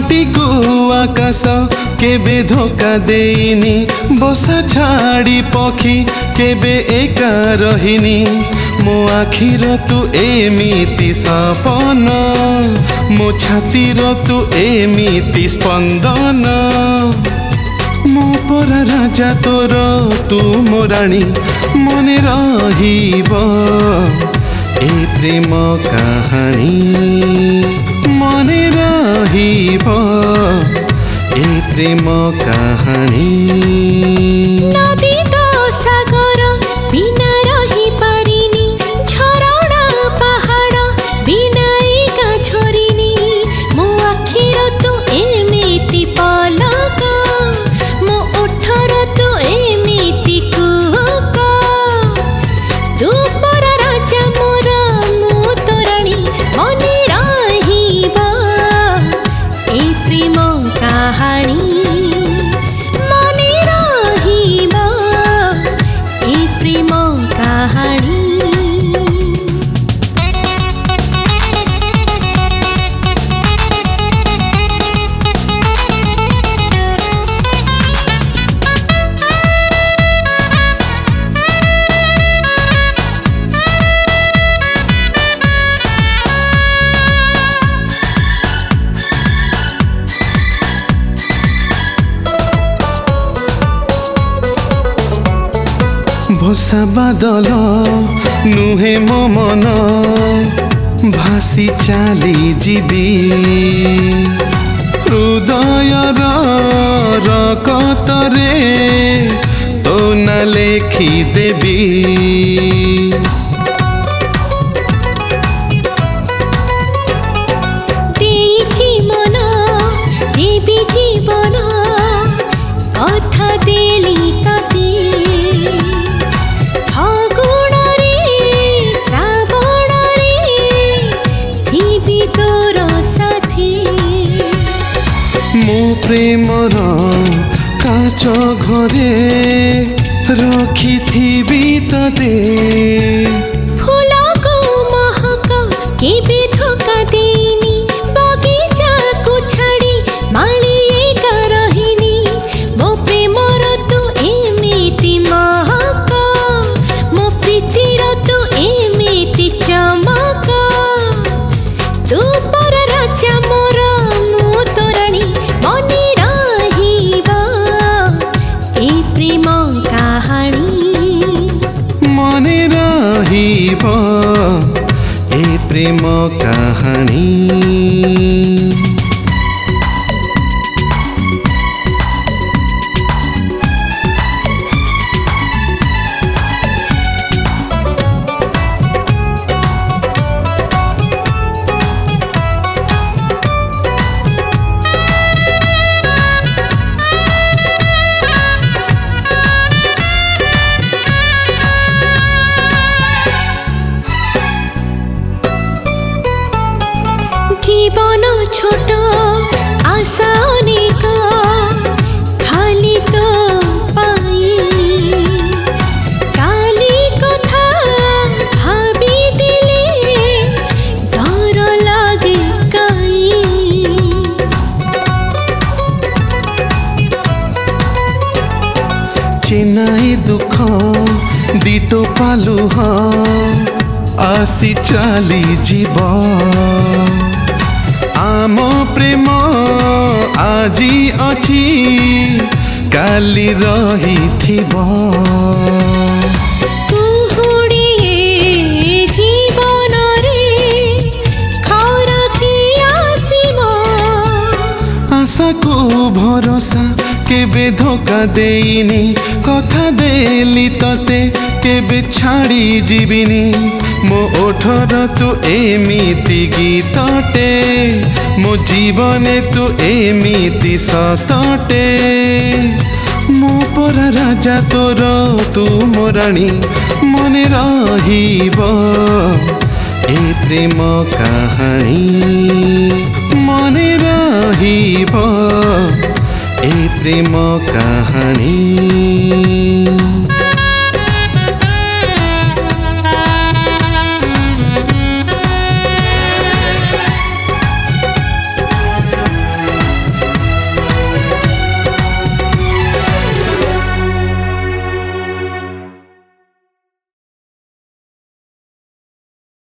माटी को आकाश केबे धोखा देनी बसा छाड़ी पक्षी केबे एका रहिनी मो आखिर तू एमिति सपन मो छातीर तू एमिति स्पंदन मो परा राजा तोर तू मो राणी मने रहिब ए प्रेम कहानी मने रहिब ए प्रेम कहानी। नदी तो सागर बिना रही पारिनी झरणा पहाड़ बिना एका छोरिनी मो आखिर तू एमिति पलक मो ओठर तू एमिति कुहक तू परा राजा मोर मो तो राणी मने रहिब ए प्रेम कहानी मने रहिब ए प्रेम कहानी। भसा बादल नुहे मो मन भासी चाली जीवी हृदयर रकतरे तो ना लेखी देवी मन देवी जीवन कथा देली तते मो प्रेमर काच घरे रखी थी तते फूल को महक केबे धोखा देनी बगीचा को छाड़ी माली एका रहिनी मो प्रेमर तू एमिति महक मो प्रीतिर तू एमिति चमक तू पर राजा मोर मो तो राणी मने रहिब ए प्रेम कहानी मने रहिब ए प्रेम कहानी। जीवन छोट आशा अनेक खाली तो पाई काली कथा भावी दिले डर लागे काई चेन्नाई दुख दिटो पालु आसी चाली जीव आम प्रेम आजी अछि काली रही थिबो जीवन रे खरा की आसीबो आशा को भरोसा केबे धोखा देनी कथा देली तते केबे छाड़ी जीविनी मो ओठर तू एमिति गीतटे मो जीवने तू एमिति सतटे मो परा राजा तोर तू मो राणी मने रहिब ए प्रेम कहानी मने रहिब ए प्रेम कहानी।